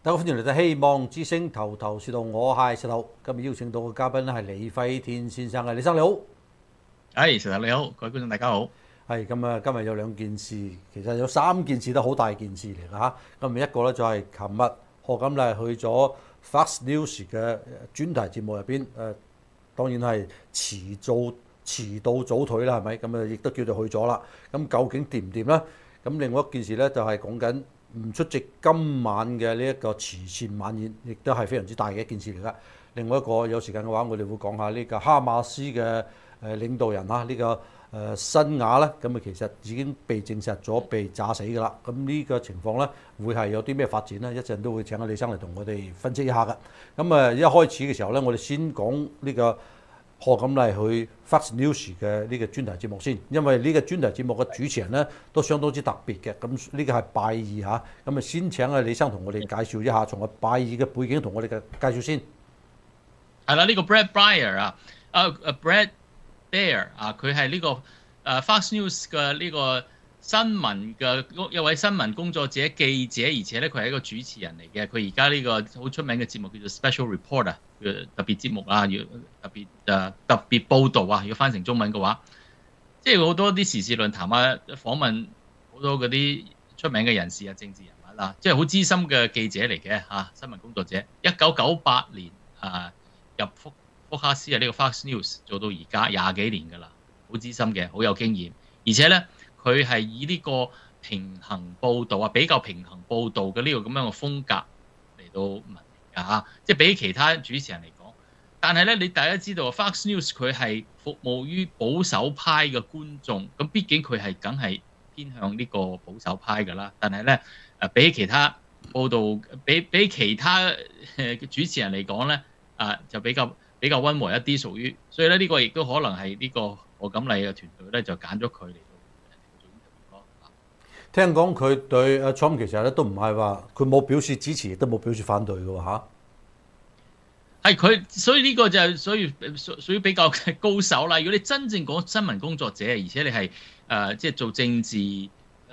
大家歡迎嚟到希望之星頭頭是道，我係石頭。今日邀請到嘅嘉賓咧係李輝天先生嘅，李生你好。 石頭你好，各位觀眾大家好。 係咁啊，今日有兩件事，其實有三件事都好大件事嚟㗎嚇。咁一個咧就係琴日賀錦麗去咗 Fox News 嘅專題節目入邊，當然係遲到早退啦，係咪？咁啊，亦都叫做去咗啦。咁究竟掂唔掂咧？咁另外一件事咧就係講緊唔出席今晚嘅呢一個慈善晚宴，亦都係非常之大嘅一件事嚟㗎。另外一個有時間嘅話，我哋會講下呢個哈馬斯嘅領導人啊，呢個辛瓦咧，咁啊其實已經被證實咗被炸死㗎啦。咁呢個情況咧會係有啲咩發展咧？一陣都會請阿李生嚟同我哋分析一下㗎。咁啊一開始嘅時候咧，我哋先講呢個賀錦麗去 Fox News 嘅呢個專題節目先，因為呢個專題節目嘅主持人咧都相當之特別嘅。咁呢個係拜爾嚇，咁啊先請阿李生同我哋介紹一下，從阿拜爾嘅背景同我哋嘅介紹先。 係啦，呢個 Brad Breyer 啊，Brad Bear 啊，佢係呢個Fox News 嘅呢個新聞嘅一位新聞工作者、記者，而且咧佢係一個主持人嚟嘅。佢而家呢個好出名嘅節目叫做 Special Report 啊，特別節目啊，要特別報導啊，要翻成中文嘅話，即係好多啲時事論壇啊，訪問好多嗰啲出名嘅人士啊、政治人物啊，即係好資深嘅記者嚟嘅嚇，新聞工作者。1998年入福克斯啊，呢個 Fox News 做到而家20幾年㗎啦，好資深嘅，好有經驗。而且咧，佢係以呢個平衡報導啊，比較平衡報導嘅呢個咁樣嘅風格嚟到聞名㗎嚇，即係比起其他主持人嚟講。但係咧，你大家知道 Fox News 佢係服務於保守派嘅觀眾，咁畢竟佢係梗係偏向呢個保守派㗎啦。但係咧，比起其他報導，比其他主持人嚟講咧，就比較溫和一啲，屬於，所以咧呢個亦都可能係呢個賀錦麗嘅團隊咧就揀咗佢嚟到做 interview 咯。 聽講佢對阿 Trump 其實咧都唔係話佢冇表示支持，亦都冇表示反對嘅喎嚇。 係佢，所以呢個就係屬於比較高手啦。如果你真正講新聞工作者，而且你係即係做政治呢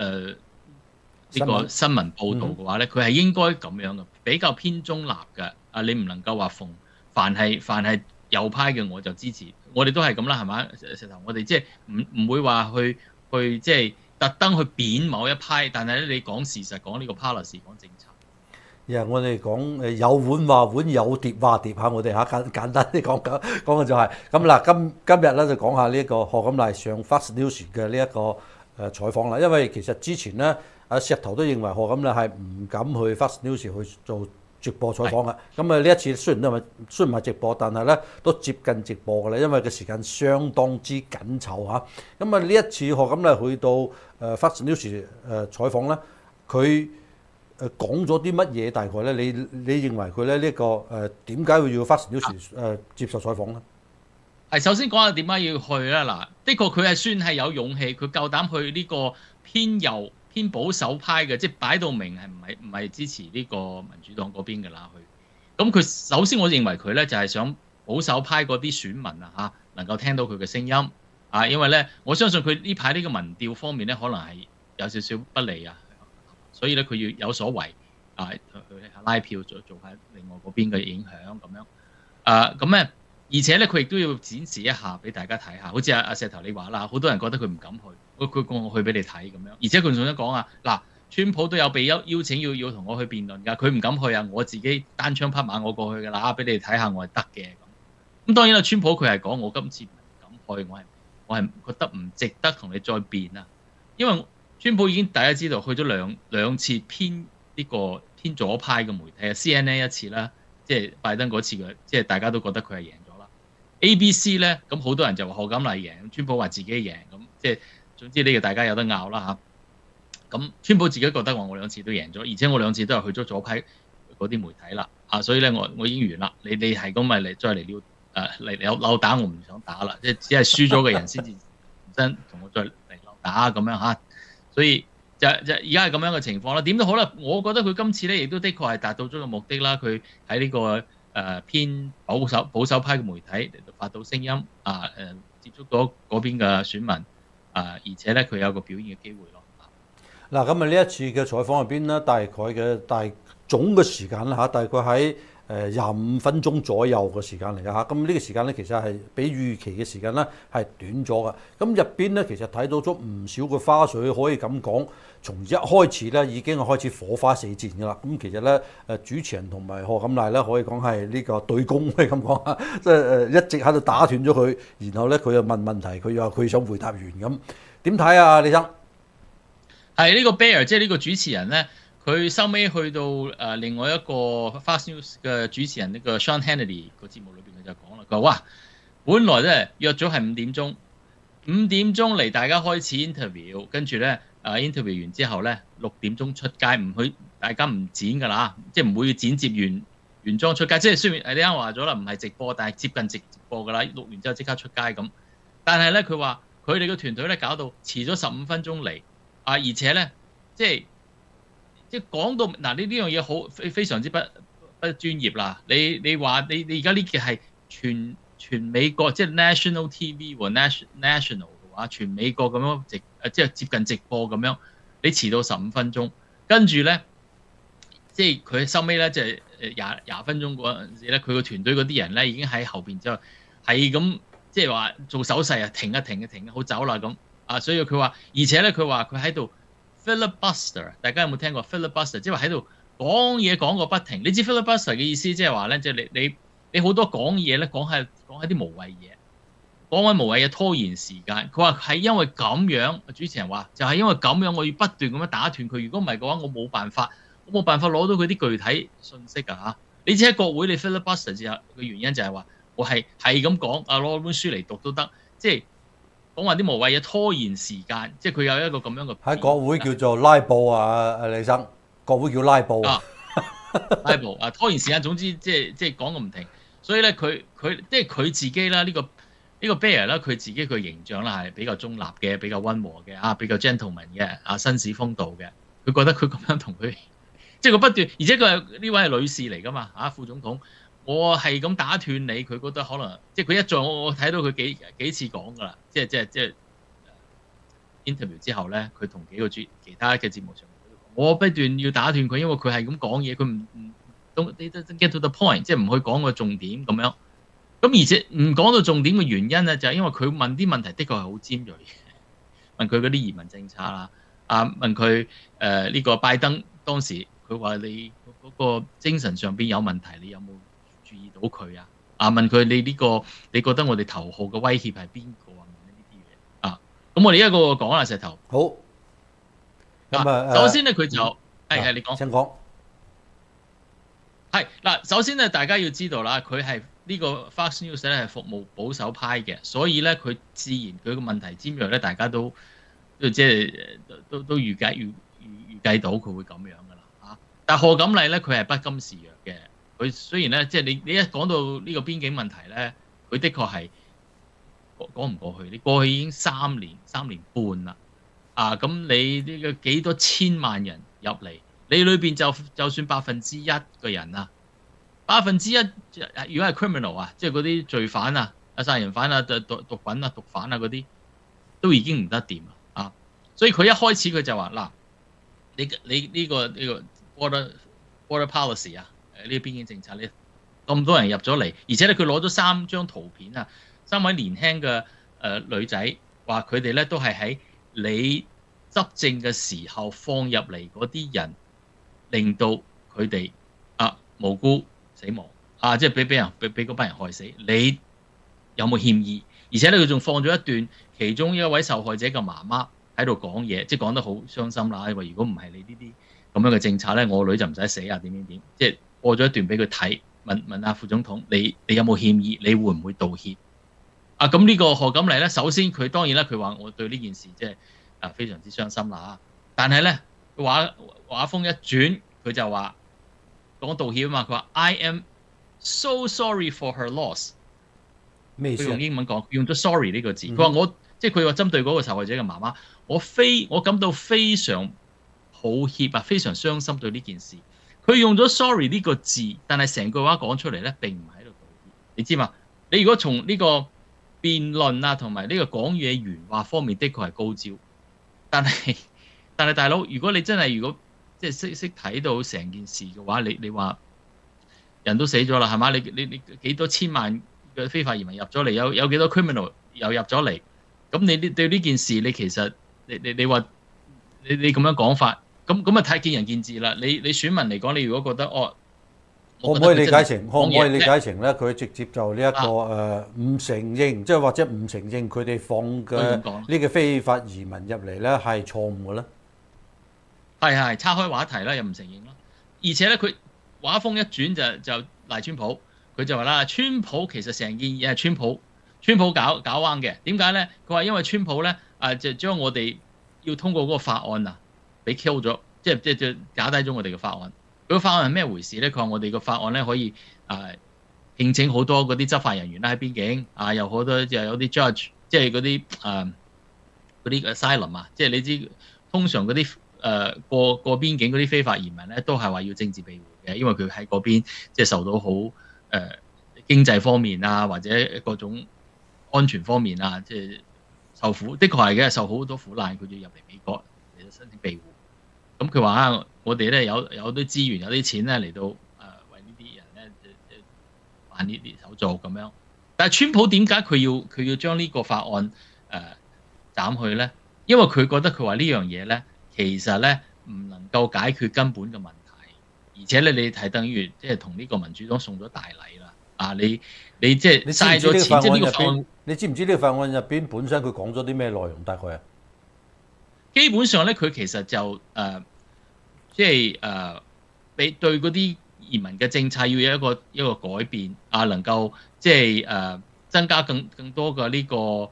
個新聞報導嘅話咧，佢係應該咁樣嘅，比較偏中立嘅。你唔能夠話凡係右派嘅我就支持，我哋都係咁啦，係嘛？石頭，我哋即係唔會話去即係特登去貶某一派，但係咧你講事實，講呢個 policy， 講政策。 我哋講有碗話碗，有碟話碟嚇，我哋嚇簡單啲講嘅就係咁啦。今日咧就講下呢一個賀錦麗上 Fox News 嘅呢一個採訪啦。因為其實之前咧阿石頭都認為賀錦麗係唔敢去 Fox News 去做直播採訪嘅。咁啊呢一次雖然唔係直播，但係咧都接近直播嘅啦，因為個時間相當之緊湊嚇。咁啊呢一次賀錦麗去到Fox News 採訪咧，佢講咗啲乜嘢？大概咧，你認為佢咧呢個點解會要 Fox News 接受採訪咧？ 係首先講下點解要去啦。嗱，的確佢係算係有勇氣，佢夠膽去呢個偏右偏保守派嘅，即係擺到明係唔係支持呢個民主黨嗰邊嘅啦。咁佢首先我認為佢咧就係想保守派嗰啲選民啊能夠聽到佢嘅聲音啊，因為咧我相信佢呢排呢個民調方面咧可能係有少少不利啊。所以咧，佢要有所為去拉票，做下另外嗰邊嘅影響咁樣。咁咧，而且咧，佢亦都要展示一下俾大家睇下。好似阿石頭你話啦，好多人覺得佢唔敢去，佢講我去俾你睇咁樣。而且佢仲想講啊，嗱，川普都有被邀請要同我去辯論㗎，佢唔敢去啊，我自己單槍匹馬我過去㗎啦，俾你睇下我係得嘅咁。咁當然啦，川普佢係講我今次唔敢去，我係覺得唔值得同你再辯啊，因為川普已經大家知道去咗兩次偏左派嘅媒體啊 ，CNN 一次啦，即係拜登嗰次嘅，即係大家都覺得佢係贏咗啦。ABC 咧，咁好多人就話賀錦麗贏，川普話自己贏，咁即係總之呢個大家有得拗啦嚇。咁川普自己覺得話我兩次都贏咗，而且我兩次都係去咗左派嗰啲媒體啦。所以咧我已經完啦。你係咁咪嚟再嚟扭打，我唔想打啦，即係只係輸咗嘅人先至真同我再嚟扭打咁樣嚇。所以就而家係咁樣嘅情況啦。點都好啦，我覺得佢今次咧亦都的確係達到咗個目的啦。佢喺呢個偏保守派嘅媒體嚟到發到聲音接觸到嗰邊嘅選民而且咧佢有個表現嘅機會咯。 嗱，咁啊呢一次嘅採訪入邊咧，大概嘅總嘅時間啦嚇，大概喺25分鐘左右嘅時間嚟㗎嚇。咁呢個時間咧其實係比預期嘅時間咧係短咗㗎。咁入邊咧其實睇到咗唔少嘅花絮，可以咁講，從一開始咧已經係開始火花四濺㗎啦。咁其實咧主持人同埋賀錦麗咧可以講係呢個對攻，可以咁講啊，即係一直喺度打斷咗佢，然後咧佢又問問題，佢又話佢想回答完咁。點睇啊，李生？ 係呢個 Bear， 即係呢個主持人咧。佢收尾去到另外一個 Fast News 嘅主持人呢個 Sean Hannity 個節目裏邊，佢就講啦，佢話：哇，本來咧約咗係5點鐘，5點鐘嚟大家開始 interview， 跟住咧interview 完之後咧6點鐘出街，唔去大家唔剪㗎啦，即係唔會剪接原裝出街，即係雖然你啱話咗啦，唔係直播，但係接近直播㗎啦，錄完之後即刻出街咁。但係咧佢話佢哋個團隊咧搞到遲咗15分鐘嚟，而且咧即係講到嗱呢樣嘢好非常之不專業啦！你話你而家呢件係全美國即係 national TV 喎 national 嘅話，全美國咁樣即係接近直播咁樣，你遲到15分鐘，跟住咧即係佢收尾咧就係廿分鐘嗰陣時咧，佢個團隊嗰啲人咧已經喺後邊之後係咁即係話做手勢啊，停一停，好走啦咁啊！所以佢話，而且咧佢話佢喺度。filibuster， 大家有冇聽過 filibuster？ 即係話喺度講嘢講個不停。你知 filibuster 嘅意思即係話咧，即係你好多講嘢咧，講係啲無謂嘢，講緊無謂嘢拖延時間。佢話係因為咁樣，主持人話就係因為咁樣，我要不斷咁樣打斷佢。如果唔係嘅話，我冇辦法攞到佢啲具體信息㗎嚇。你知喺國會你 filibuster 之後嘅原因就係話我係咁講，攞本書嚟讀都得，即係。講話啲無謂嘢拖延時間，即係佢有一個咁樣嘅喺國會叫做拉布啊，李生，國會叫拉布拉布拖延時間，總之即係講個唔停。所以咧，佢即係佢自己啦，呢個 Bear 啦，佢自己佢形象啦係比較中立嘅，比較溫和嘅比較 gentleman 嘅紳士風度嘅。佢覺得佢咁樣同佢，即係佢不斷，而且佢係呢位係女士嚟㗎嘛副總統。我係咁打斷你，佢覺得可能即係佢一再我睇到佢幾次講㗎啦，即係 interview 之後咧，佢同幾個其他嘅節目上，我不斷要打斷佢，因為佢係咁講嘢，佢唔 don't get to the point， 即係唔去講個重點咁樣。咁而且唔講到重點嘅原因咧，就係因為佢問啲問題的確係好尖鋭嘅，問佢嗰啲移民政策啦，問佢呢個拜登當時佢話你嗰個精神上邊有問題，你有冇注意到佢啊？問佢你呢個你覺得我哋頭號嘅威脅係邊個啊？問呢啲嘢咁我哋一個個講啦，石頭。 好。咁首先咧佢就係你講。 請講。 係嗱，首先咧大家要知道啦，佢係呢個 Fox News 咧係服務保守派嘅，所以咧佢自然佢個問題尖鋭咧，大家都即係都預計到佢會咁樣噶啦但賀錦麗咧佢係不甘示弱嘅。佢雖然咧，即係你一講到呢個邊境問題咧，佢的確係講唔過去。你過去已經3年半啦，咁你呢個幾多千萬人入嚟，你裏邊就算1%嘅人啊，1%如果係 criminal 即係嗰啲罪犯殺人犯毒品毒販嗰啲，都已經唔得掂啊！所以佢一開始佢就話嗱，你呢個 border policy 呢個邊境政策咧，咁多人入咗嚟，而且咧佢攞咗3張圖片3位年輕嘅女仔，話佢哋咧都係喺你執政嘅時候放入嚟嗰啲人，令到佢哋無辜死亡即係俾嗰班人害死。你有冇歉意？而且咧佢仲放咗一段其中一位受害者嘅媽媽喺度講嘢，即係講得好傷心啦。因為如果唔係你呢啲咁樣嘅政策咧，我女就唔使死點，即係。播咗一段俾佢睇，問副總統，你有冇歉意？你會唔會道歉？咁呢個賀錦麗咧，首先佢當然啦，佢話我對呢件事即係非常之傷心啦。但係咧話風一轉，佢就話講道歉啊嘛。佢話 I am so sorry for her loss。咩意思？佢用英文講，用咗 sorry 呢個字。佢話我即係佢話針對嗰個受害者嘅媽媽，我感到非常抱歉非常傷心對呢件事。佢用咗 sorry 呢個字，但係成句話講出嚟咧，並唔係喺度道歉。你知嘛？你如果從呢個辯論同埋呢個講嘢原話方面，的確係高招。但係大佬，如果你真係即係識睇到成件事嘅話，你話人都死咗啦，係嘛？你幾多千萬嘅非法移民入咗嚟，有幾多 criminal 又入咗嚟？咁你對呢件事，你其實你話你咁樣講法，咁啊太見仁見智啦。你選民嚟講，你如果覺得可唔可以理解成？可唔可以理解成咧？佢直接就呢一個唔承認，即係或者唔承認佢哋放嘅呢個非法移民入嚟咧係錯誤嘅咧？ 係岔開話題啦，又唔承認咯。而且咧，佢話風一轉就賴川普，佢就話啦，川普其實成件嘢係川普搞彎嘅。點解咧？佢話因為川普咧就將我哋要通過嗰個法案啊，俾 kill 咗，即係假低咗我哋嘅法案。佢個法案係咩回事咧？佢話我哋個法案咧可以聘請好多嗰啲執法人員啦喺邊境有好多就有啲 judge， 即係嗰啲 asylum 啊，即係你知通常嗰啲過邊境嗰啲非法移民咧都係話要政治庇護嘅，因為佢喺嗰邊即係受到好經濟方面啊或者各種安全方面啊，即係受苦，的確係嘅，受好多苦難，佢就入嚟美國嚟到申請庇護。咁佢話我哋咧有啲資源有啲錢咧嚟到為呢啲人咧辦呢啲手續咁樣。但係川普點解佢要將呢個法案斬去咧？因為佢覺得佢話呢樣嘢咧其實咧唔能夠解決根本嘅問題，而且咧你係等於即係同呢個民主黨送咗大禮啦。你即係嘥咗錢，即係呢個法案。 你知唔知呢個法案入邊本身佢講咗啲咩內容？大概啊？ 基本上咧，佢其實就即係俾對嗰啲移民嘅政策要有一個改變能夠即係增加更多嘅呢個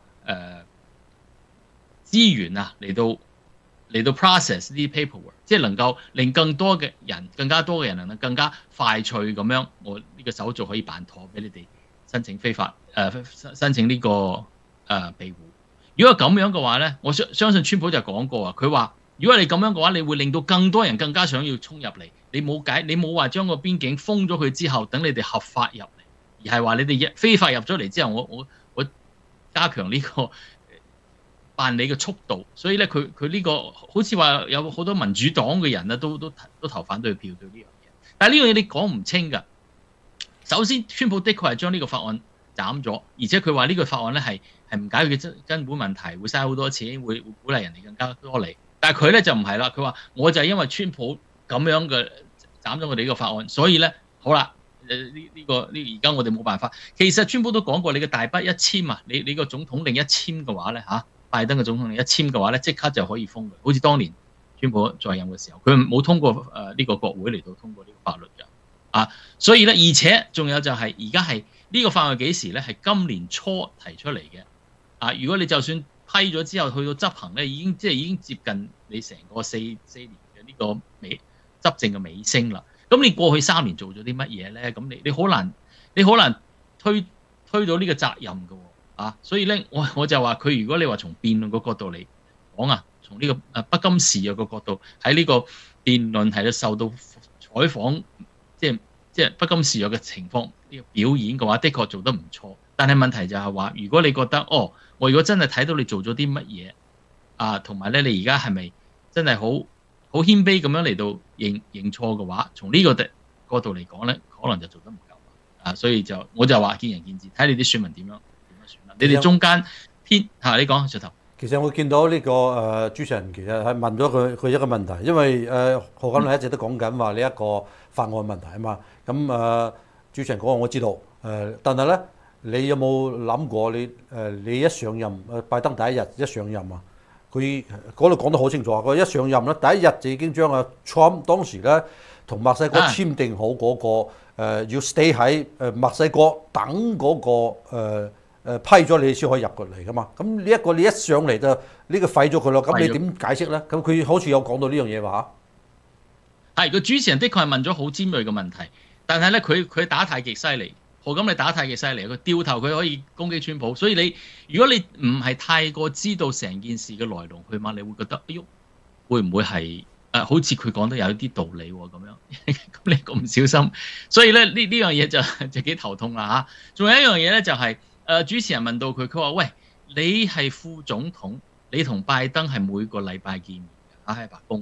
資源嚟到 process 呢啲 paperwork， 即係能夠令更加多嘅人能夠更加快脆咁樣，我呢個手續可以辦妥俾你哋申請申請呢個庇護。如果咁樣嘅話咧，我相信川普就講過啊，佢話如果你咁樣嘅話，你會令到更多人更加想要衝入嚟。你冇話將個邊境封咗佢之後，等你哋合法入嚟，而係話你哋非法入咗嚟之後，我加強呢個辦理嘅速度。所以咧，佢呢個好似話有好多民主黨嘅人啊，都投反對票對呢樣嘢。但係呢樣嘢你講唔清㗎。首先，川普的確係將呢個法案斬咗，而且佢話呢個法案咧係唔解決嘅根本問題，會嘥好多錢，會鼓勵人哋更加多嚟。但係佢咧就唔係啦，佢話我就係因為川普咁樣嘅斬咗我哋呢個法案，所以咧好啦，而家我哋冇辦法。其實川普都講過，你嘅大筆一簽啊，你個總統令一簽嘅話咧拜登嘅總統令一簽嘅話咧，即刻就可以封嘅。好似當年川普在任嘅時候，佢冇通過呢個國會嚟到通過呢個法律嘅所以咧，而且仲有就係而家係呢個法案幾時咧？係今年初提出嚟嘅如果你就算批咗之後去到執行咧，已經接近你成個四年嘅呢個執政嘅尾聲啦。咁你過去3年做咗啲乜嘢咧？咁你好難推到呢個責任嘅所以咧，我就話佢如果你話從辯論個角度嚟講從呢個不甘示弱嘅角度喺呢個辯論係受到採訪，即係不甘示弱嘅情況呢個表演嘅話，的確做得唔錯。但係問題就係話，如果你覺得我如果真係睇到你做咗啲乜嘢同埋咧你而家係咪真係好謙卑咁樣嚟到認錯嘅話，從呢個角度嚟講咧，可能就做得唔夠所以我就話見仁見智，睇你啲選民點樣選啦。你哋中間偏你講石頭。 其實我見到呢個主持人其實係問咗佢一個問題，因為何錦麗一直都講緊話呢一個法案問題啊嘛。咁主持人講我知道但係咧，你有冇諗過你一上任拜登第一日一上任佢嗰度講得好清楚，佢一上任咧第一日就已經將Trump 當時咧同墨西哥簽訂好嗰個要 stay 喺墨西哥等嗰個批咗你先可以入過嚟噶嘛。咁呢一個你一上嚟就呢個廢咗佢咯。咁你點解釋咧？咁佢好似有講到呢樣嘢話係個主持人的確係問咗好尖鋭嘅問題，但係咧佢打太極犀利。何錦麗打太極犀利，佢掉頭佢可以攻擊川普，所以如果你唔係太過知道成件事嘅來龍去脈，你會覺得哎喲，會唔會係好似佢講得有啲道理咁樣？咁你咁小心，所以咧呢樣嘢就幾頭痛啦仲有一樣嘢咧就係主持人問到佢話喂，你係副總統，你同拜登係每個禮拜見面喺白宮，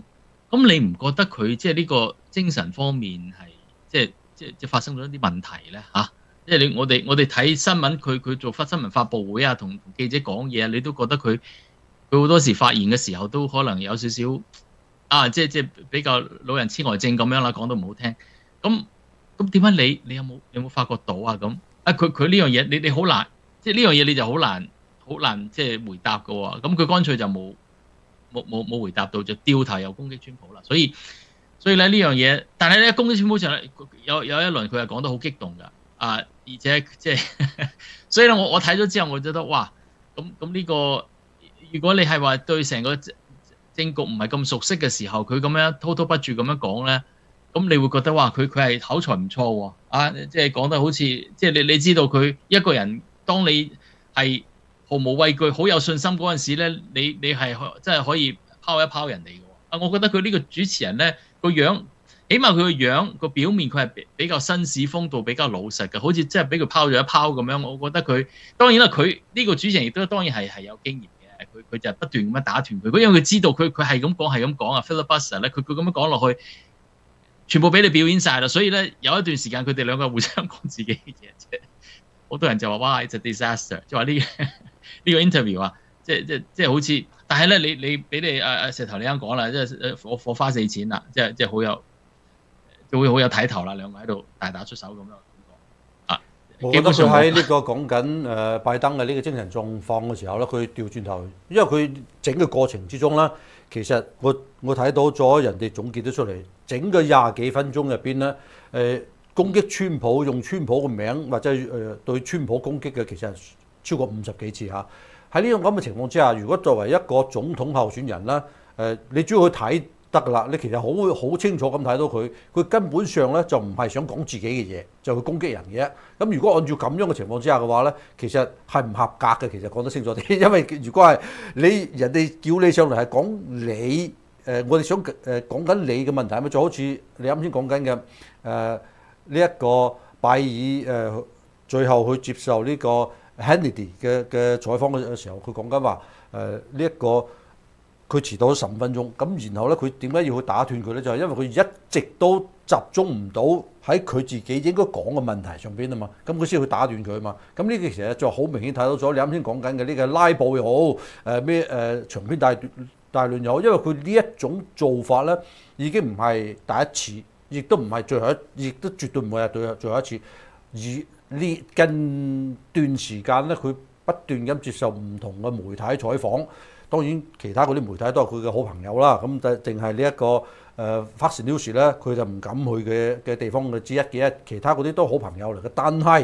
咁你唔覺得佢即係呢個精神方面係即係發生咗一啲問題咧嚇？即係我哋睇新聞，佢做新聞發佈會啊，同記者講嘢啊，你都覺得佢好多時發言嘅時候都可能有少少即係比較老人痴呆症咁樣啦，講得唔好聽。咁點解你有冇發覺到啊？咁佢呢樣嘢你好難，即係呢樣嘢你就好難即係回答㗎喎。咁佢乾脆就冇回答到，就掉頭又攻擊川普啦。所以咧呢樣嘢，但係咧攻擊川普上有一輪佢係講得好激動㗎。而且即係所以咧我睇咗之後，我覺得哇，咁呢個如果你係話對成個政局唔係咁熟悉嘅時候，佢咁樣滔滔不絕咁樣講咧，咁你會覺得哇，佢係口才唔錯喎，即係講得好似即係你知道佢一個人，當你係毫無畏懼、好有信心嗰陣時咧，你係真係可以拋一拋人哋嘅喎。我覺得佢呢個主持人咧個樣。起碼佢個樣個表面佢係比較紳士風度，比較老實嘅，好似真係俾佢拋咗一拋咁樣。我覺得佢當然啦，佢呢個主持人亦都當然係有經驗嘅。佢就不斷咁樣打斷佢，因為佢知道佢係咁講啊 filibuster 咧，佢咁樣講落去，全部俾你表演晒啦。所以咧有一段時間佢哋兩個互相講自己嘅嘢，即係好多人就話哇，it's a disaster，即係話呢個 interview 啊，即係好似，但係咧你俾你石頭你啱講啦，即係火花四濺啦，即係好有。就會好有睇頭啦，兩個喺度大打出手咁樣我覺得佢喺呢個講緊拜登嘅呢個精神狀況嘅時候咧，佢調轉頭，因為佢整個過程之中咧，其實我睇到咗人哋總結咗出嚟，整個廿幾分鐘入邊咧，攻擊川普用川普個名或者對川普攻擊嘅，其實係超過50幾次嚇。喺呢種咁嘅情況之下，如果作為一個總統候選人咧，你主要去睇得㗎啦，你其實好清楚咁睇到佢根本上咧就唔係想講自己嘅嘢，就去攻擊人嘅。咁如果按照咁樣嘅情況之下嘅話咧，其實係唔合格嘅。其實講得清楚啲，因為如果係人哋叫你上嚟係講你我哋想講緊你嘅問題，咪就好似你啱先講緊嘅呢一個拜爾最後去接受呢個 Hannity 嘅採訪嘅時候，佢講緊話呢一個。佢遲到咗15分鐘，咁然後咧，佢點解要去打斷佢咧？就係因為佢一直都集中唔到喺佢自己應該講嘅問題上邊啊嘛，咁佢先去打斷佢啊嘛。咁呢個其實就好明顯睇到咗，你啱先講緊嘅呢個拉布又好，長篇大論又好，因為佢呢一種做法咧已經唔係第一次，亦都唔係最後亦都絕對唔會係最後一次。而呢近段時間咧，佢不斷咁接受唔同嘅媒體採訪。當然，其他嗰啲媒體都係佢嘅好朋友啦。咁就淨係呢一個Fox News 咧，佢就唔敢去嘅地方之一嘅。其他嗰啲都好朋友嚟嘅。但係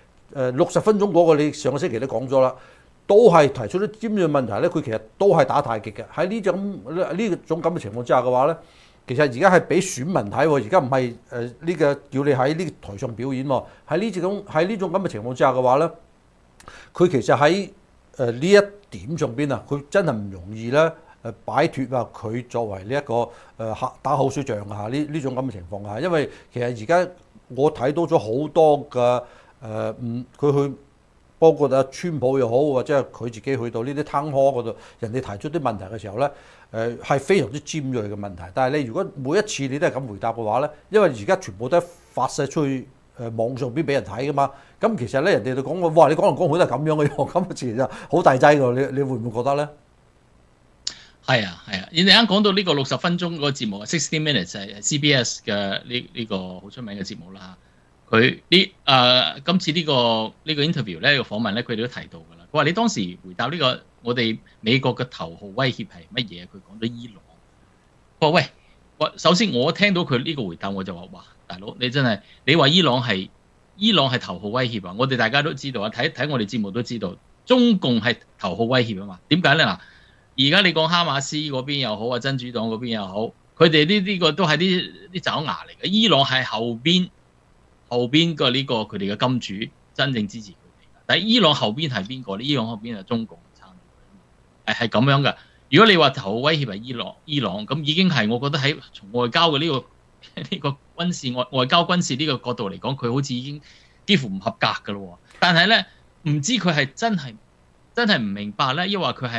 60分鐘嗰個，你上個星期都講咗啦，都係提出啲尖鋭問題咧。佢其實都係打太極嘅。喺呢種咁嘅情況之下嘅話咧，其實而家係俾選民睇喎。而家唔係呢個叫你喺呢個台上表演喎。喺呢種咁嘅情況之下嘅話咧，佢其實喺呢一點上邊啊，佢真係唔容易咧擺脫啊！佢作為呢一個打口水仗啊，呢種咁嘅情況啊，因為其實而家我睇到咗好多嘅佢去包括川普又好，或者係佢自己去到呢啲攤殼嗰度，人哋提出啲問題嘅時候咧，係非常之尖鋭嘅問題。但係你如果每一次你都係咁回答嘅話咧，因為而家全部都係發射出去。網上邊俾人睇噶嘛，咁其實咧人哋就講哇，你講嚟講去都係咁樣嘅喎，咁其實好大劑㗎，你會唔會覺得咧？ 係啊，你哋啱講到呢個60分鐘嗰個節目啊，60 Minutes 係 CBS 嘅呢個好出名嘅節目啦。佢今次呢個 interview 咧，呢個訪問咧，佢哋都提到㗎啦。佢話你當時回答呢個我哋美國嘅頭號威脅係乜嘢？佢講咗伊朗。佢話喂，首先我聽到佢呢個回答我就話哇。大佬，你真係你話伊朗係頭號威脅啊！我哋大家都知道啊，睇我哋節目都知道，中共係頭號威脅啊嘛。點解咧？嗱，而家你講哈馬斯嗰邊又好啊，真主黨嗰邊又好，佢哋呢個都係啲爪牙嚟嘅。伊朗係後邊個呢個佢哋嘅金主真正支持佢哋。但係伊朗後邊係邊個咧？伊朗後邊係中共撐住佢，係咁樣嘅。如果你話頭號威脅係伊朗咁已經係我覺得喺從外交嘅呢個軍事外交軍事呢個角度嚟講，佢好似已經幾乎唔合格㗎咯。但係咧，唔知佢係真係唔明白咧，抑或佢係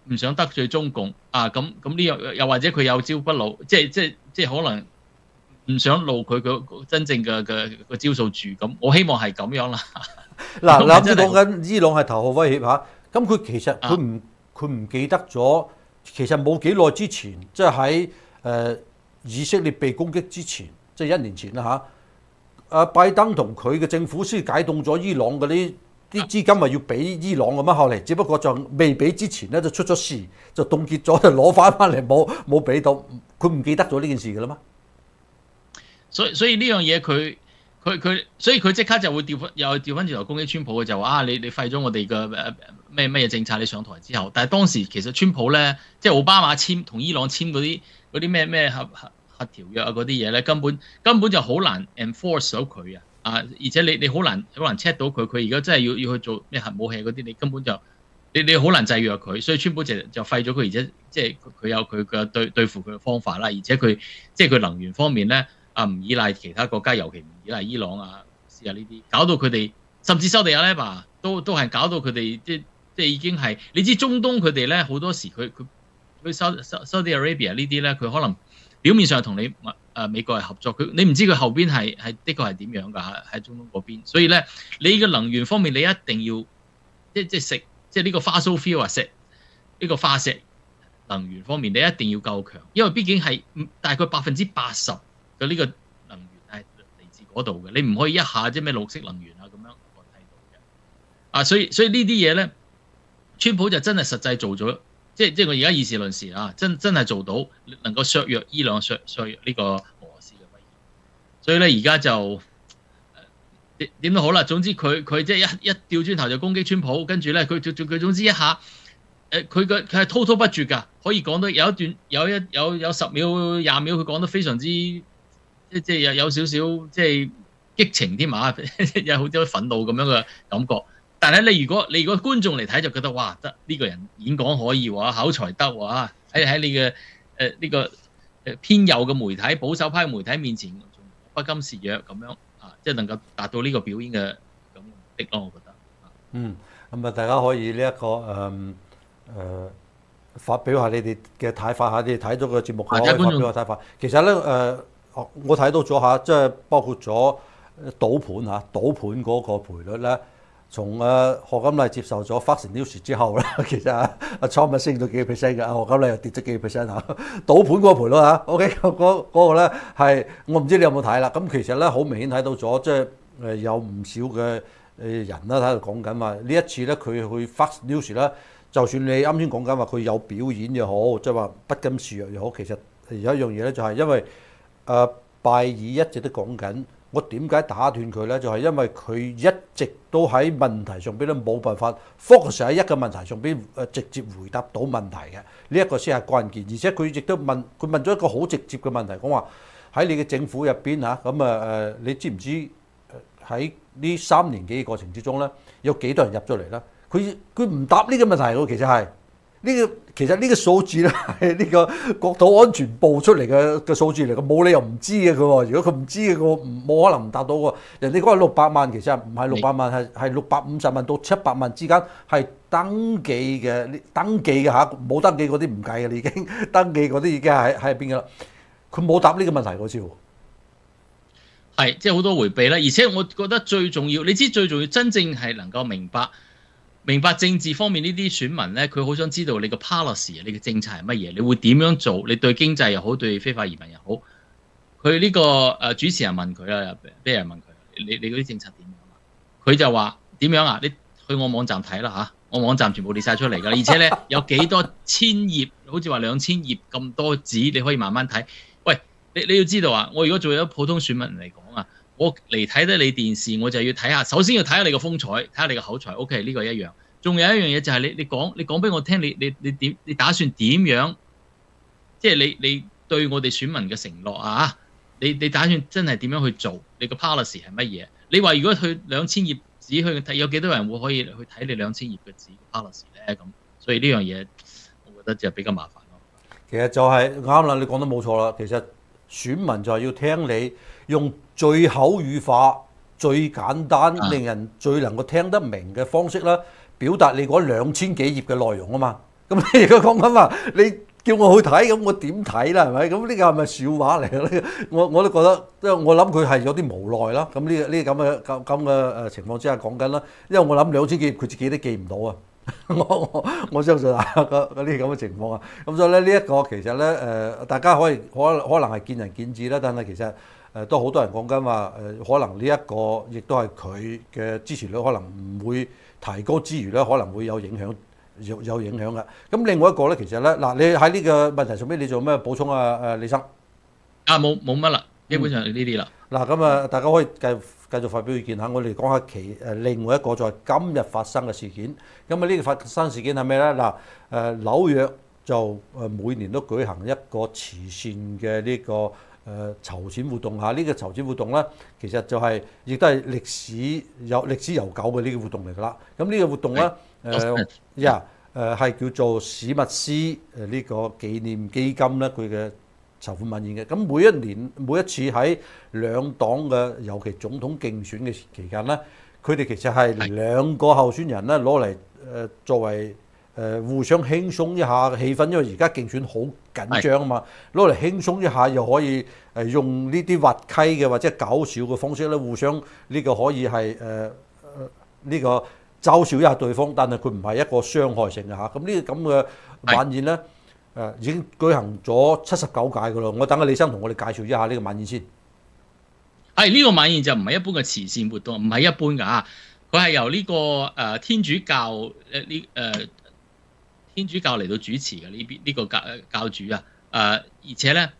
唔想得罪中共啊，咁呢樣又或者佢有招不露，即係可能唔想露佢個真正嘅招數住，咁我希望係咁樣啦。 嗱，你啱先講緊伊朗係頭號威脅嚇，咁佢其實佢唔記得咗，其實冇幾耐之前，即係喺以色列被攻擊之前，即係1年前啦嚇。拜登同佢嘅政府先解凍咗伊朗嗰啲資金，咪要俾伊朗咁啊，後嚟只不過就未俾之前咧就出咗事，就凍結咗，就攞翻嚟冇俾到，佢唔記得咗呢件事㗎啦嘛。 所以呢樣嘢所以佢即刻就會調翻轉頭攻擊川普嘅，就話你廢咗我哋嘅咩嘢政策，你上台之後。但係當時其實川普咧，即係奧巴馬同伊朗簽嗰啲咩核條約啊嗰啲嘢咧，根本就好難 enforce 到佢啊！而且你好難 check 到佢而家真係要去做咩核武器嗰啲，你根本就你好難制約佢，所以川普就廢咗佢，而且即係佢有佢嘅對付佢嘅方法啦，而且佢即係佢能源方面咧。唔依賴其他國家，尤其唔依賴伊朗啊、試下呢啲，搞到佢哋甚至沙地阿拉伯都係搞到佢哋即係已經係你知中東佢哋咧好多時佢沙地阿拉伯呢啲咧，佢可能表面上係同你美國係合作，你唔知佢後邊係的確係點樣㗎喺中東嗰邊，所以咧你嘅能源方面你一定要即係呢個 fossil fuel 啊，呢個化石能源方面你一定要夠強，因為畢竟係大概80%。呢個能源係嚟自嗰度嘅，你唔可以一下即係咩綠色能源啊咁樣我睇到嘅。所以呢啲嘢咧，川普就真係實際做咗，即係我而家以事論事啊，真係做到能夠削弱伊朗、削弱呢個俄羅斯嘅威脅。所以咧而家就點都好啦，總之佢即係一掉轉頭就攻擊川普，跟住咧佢總之一下佢係滔滔不絕㗎，可以講到有一段有10秒20秒，佢講得非常之。即係有少少即係激情添啊，有好多憤怒咁樣嘅感覺。但係咧，你如果觀眾嚟睇就覺得哇，得呢個人演講可以喎，口才得喎，喺你嘅呢個偏右嘅媒體、保守派媒體面前不甘示弱咁樣即係能夠達到呢個表演嘅咁目的咯，我覺得。 咁啊，大家可以呢一個發表下你哋嘅睇法嚇，你哋睇咗個節目可以發表個睇法。其實咧我睇到咗嚇，即係包括咗賭盤嚇，賭盤嗰個賠率咧，從賀錦麗接受咗 Fox News 之後咧，其實阿倉咪升咗幾個 percent 㗎，賀錦麗又跌咗幾個 percent 嚇。賭盤嗰個賠率嚇，OK 嗰個咧係我唔知你有冇睇啦。咁其實咧好明顯睇到咗，即係有唔少嘅人啦喺度講緊話，呢一次咧佢去 Fox News 咧，就算你啱先講緊話佢有表演又好，即係話不甘示弱又好，其實有一樣嘢咧就係因為。拜爾一直都講緊，我點解打斷佢咧？就係因為佢一直都喺問題上邊都冇辦法 focus 喺一個問題上邊直接回答到問題嘅，呢一個先係關鍵。而且佢亦都問咗一個好直接嘅問題，講話喺你嘅政府入邊嚇，咁你知唔知喺呢3年幾嘅過程之中咧，有幾多人入咗嚟啦？佢唔答呢個問題喎，其實係。其實呢個數字咧係呢個國土安全部出嚟嘅數字嚟嘅，冇理由唔知嘅佢喎。如果佢唔知嘅，佢冇可能唔達到喎。人哋嗰個600萬其實唔係600萬，係650萬到700萬之間係登記嘅嚇，冇登記嗰啲唔計嘅，你已經登記嗰啲已經喺入邊嘅啦。佢冇答呢個問題嗰次喎。 係，即係好多迴避啦。而且我覺得最重要，你知最重要真正係能夠明白政治方面呢啲選民咧，佢好想知道你個 policy 你嘅政策係乜嘢，你會點樣做？你對經濟又好，對非法移民又好，佢呢個主持人問佢啦，俾人問佢，你嗰啲政策點樣啊？佢就話點樣啊？你去我網站睇啦嚇，我網站全部列晒出嚟㗎，而且咧有幾多千頁，好似話2000頁咁多紙，你可以慢慢睇。喂，你要知道啊，我如果做咗普通選民嚟講啊。我嚟睇得你電視，我就要睇下。首先要睇下你個風采，睇下你個口才。OK， 呢個一樣。仲有一樣嘢就係你講俾我聽，你打算點樣？即係你對我哋選民嘅承諾啊！你打算真係點樣去做？你個 policy 係乜嘢？你話如果去2000頁紙去睇，有幾多人會可以去睇你2000頁嘅紙 policy 咧？咁所以呢樣嘢，我覺得就比較麻煩咯。 其實就係啱啦，你講得冇錯啦。其實選民就係要聽你用最口語化、最簡單、令人最能夠聽得明嘅方式啦，表達你嗰2000幾頁嘅內容啊嘛。 咁你而家講緊話，你叫我去睇，咁我點睇啦？係咪？咁呢個係咪笑話嚟嘅咧？我都覺得，因為我諗佢係有啲無奈啦。咁呢咁嘅情況之下講緊啦，因為我諗2000幾頁佢自己都記唔到啊。我相信啊呢啲咁嘅情況啊。咁所以咧呢一個其實咧大家可能係見仁見智啦，但係其實都好多人講緊話可能呢一個亦都係佢嘅支持率可能唔會提高之餘咧，可能會有影響。有影響嘅。咁另外一個咧，其實咧嗱，你喺呢個問題上邊，你做咩補充啊？李生冇乜啦，基本上係呢啲啦。 嗱咁啊，大家可以繼續發表意見嚇。我哋講下另外一個在今日發生嘅事件。咁啊，呢個發生事件係咩咧？嗱紐約就每年都舉行一個慈善嘅呢個籌錢活動嚇。呢個籌錢活動咧，其實就係亦都係歷史悠久嘅呢個活動嚟㗎啦。咁呢個活動咧。係叫做史密斯呢個紀念基金咧，佢嘅籌款晚宴嘅。咁每一次喺兩黨嘅尤其總統競選嘅期間咧，佢哋其實係兩個候選人咧攞嚟作為互相輕鬆一下氣氛，因為而家競選好緊張啊嘛，攞嚟輕鬆一下又可以用呢啲滑稽嘅或者搞笑嘅方式咧，互相呢個可以係呢個。嘲笑一下對方，但係佢唔係一個傷害性嘅嚇。咁呢個咁嘅晚宴咧，已經舉行咗79屆㗎啦。我等阿李生同我哋介紹一下呢個晚宴先。 呢個晚宴就唔係一般嘅慈善活動，唔係一般㗎嚇。佢係由呢個天主教天主教嚟到主持嘅呢個教主啊。而且咧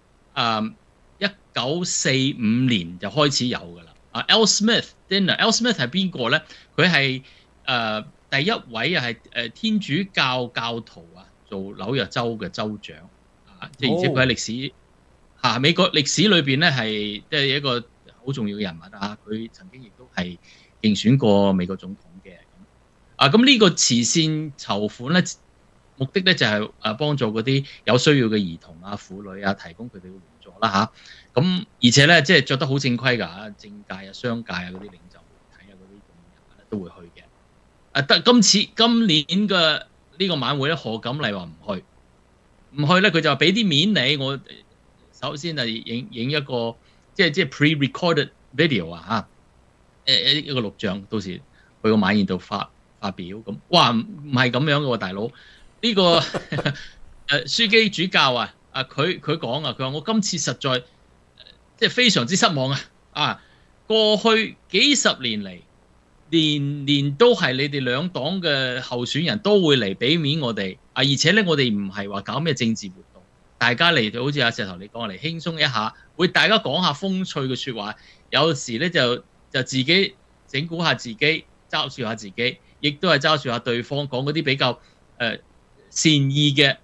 1945年就開始有㗎啦。Al Smith Dinner，Al Smith 係邊個咧？佢係第一位係天主教教徒啊，做紐約州嘅州長啊，即係而且佢喺歷史美國歷史裏邊咧係即係一個好重要嘅人物啊。佢曾經亦都係競選過美國總統嘅。咁呢個慈善籌款咧，目的咧就係幫助嗰啲有需要嘅兒童啊、婦女啊，提供佢哋嘅援助啦嚇。咁而且咧即係着得好正規㗎，政界啊、商界啊嗰啲領袖睇下嗰啲咁嘅人物咧都會去嘅。今年嘅呢個晚會咧，賀錦麗話唔去咧，佢就話俾啲面你。我首先係影一個即係 pre-recorded video 啊嚇，一個錄像，到時去個晚宴度發表咁。哇，唔係咁樣嘅喎，大佬呢個書記主教啊，佢講啊，佢話我今次實在即係非常之失望啊！過去幾十年嚟。年年都係你哋兩黨嘅候選人都會嚟俾面我哋而且咧我哋唔係話搞咩政治活動，大家嚟好似阿石頭你講嚟輕鬆一下，會大家講下風趣嘅説話，有時咧就自己整蠱下自己，嘲笑下自己，亦都係嘲笑下對方，講嗰啲比較善意嘅